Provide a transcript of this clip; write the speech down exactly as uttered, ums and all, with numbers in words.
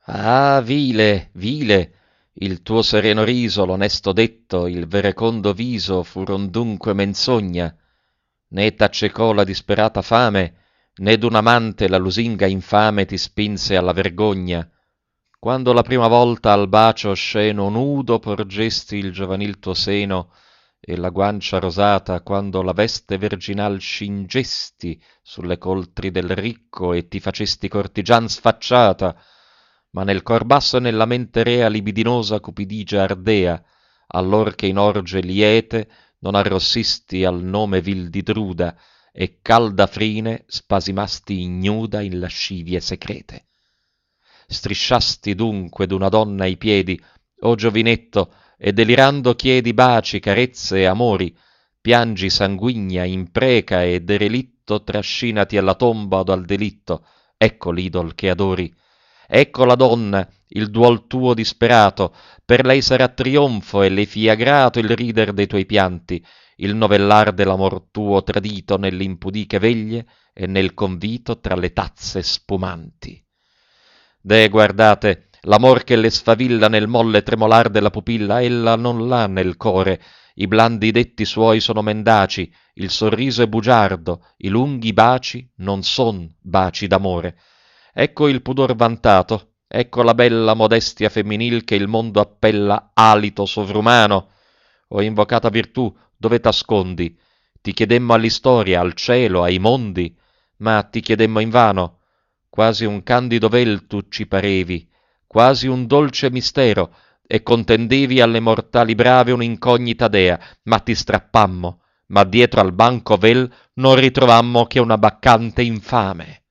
Ah, vile, vile, il tuo sereno riso, l'onesto detto, il verecondo viso furon dunque menzogna, né t'accecò la disperata fame, né d'un amante la lusinga infame ti spinse alla vergogna. Quando la prima volta al bacio osceno nudo porgesti il giovanil tuo seno e la guancia rosata, quando la veste virginal scingesti sulle coltri del ricco e ti facesti cortigian sfacciata, ma nel cor basso e nella mente rea libidinosa cupidigia ardea, allor che in orge liete non arrossisti al nome vil di Druda e calda frine spasimasti ignuda in lascivie secrete. Strisciasti dunque d'una donna i piedi, o giovinetto, e delirando chiedi baci, carezze e amori, piangi sanguigna, impreca e derelitto trascinati alla tomba o al delitto, ecco l'idol che adori. Ecco la donna, il duol tuo disperato, per lei sarà trionfo e le fia grato il rider dei tuoi pianti, il novellar dell'amor tuo tradito nell'impudiche veglie e nel convito tra le tazze spumanti. Deh, guardate, l'amor che le sfavilla nel molle tremolar della pupilla, ella non l'ha nel core, i blandi detti suoi sono mendaci, il sorriso è bugiardo, i lunghi baci non son baci d'amore. Ecco il pudor vantato, ecco la bella modestia femminil che il mondo appella alito sovrumano. O invocata virtù, dove t'ascondi? Ti chiedemmo all'istoria, al cielo, ai mondi, ma ti chiedemmo invano. Quasi un candido vel tu ci parevi, quasi un dolce mistero, e contendevi alle mortali brave un'incognita dea, ma ti strappammo, ma dietro al banco vel non ritrovammo che una baccante infame.